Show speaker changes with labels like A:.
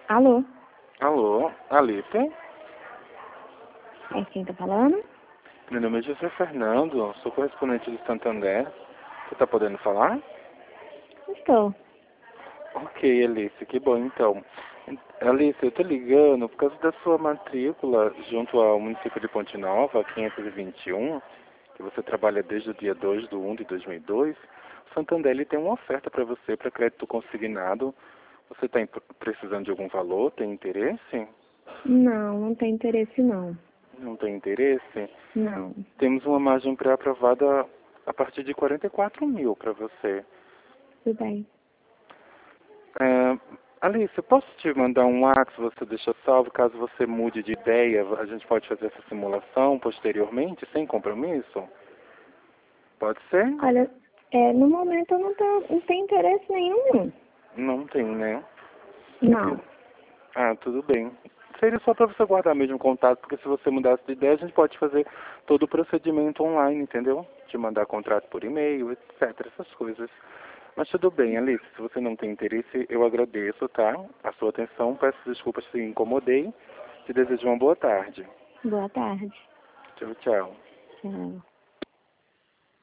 A: Alô?
B: Alô, Alice?
A: É quem tá falando?
B: Meu nome é José Fernando, sou correspondente do Santander. Você está podendo falar?
A: Estou.
B: Ok, Alice, que bom então. Alice, eu estou ligando por causa da sua matrícula junto ao município de Ponte Nova, 521, que você trabalha desde o dia 2/1 de 2002. O Santander ele tem uma oferta para você para crédito consignado. Você está precisando de algum valor? Tem interesse?
A: Não, não tem interesse não.
B: Não tem interesse?
A: Não.
B: Temos uma margem pré-aprovada a partir de 44 mil para você.
A: Tudo bem.
B: Alice, eu posso te mandar um WhatsApp, você deixa salvo, caso você mude de ideia, a gente pode fazer essa simulação posteriormente, sem compromisso? Pode ser?
A: Olha, no momento eu não tenho interesse nenhum.
B: Não tem, né?
A: Não.
B: Ah, tudo bem. Seria só para você guardar mesmo o contato, porque se você mudasse de ideia, a gente pode fazer todo o procedimento online, entendeu? Te mandar contrato por e-mail, etc, essas coisas. Mas tudo bem, Alice, se você não tem interesse, eu agradeço, tá? A sua atenção, peço desculpas se incomodei. Te desejo uma boa tarde.
A: Boa tarde.
B: Tchau, tchau.
A: Tchau.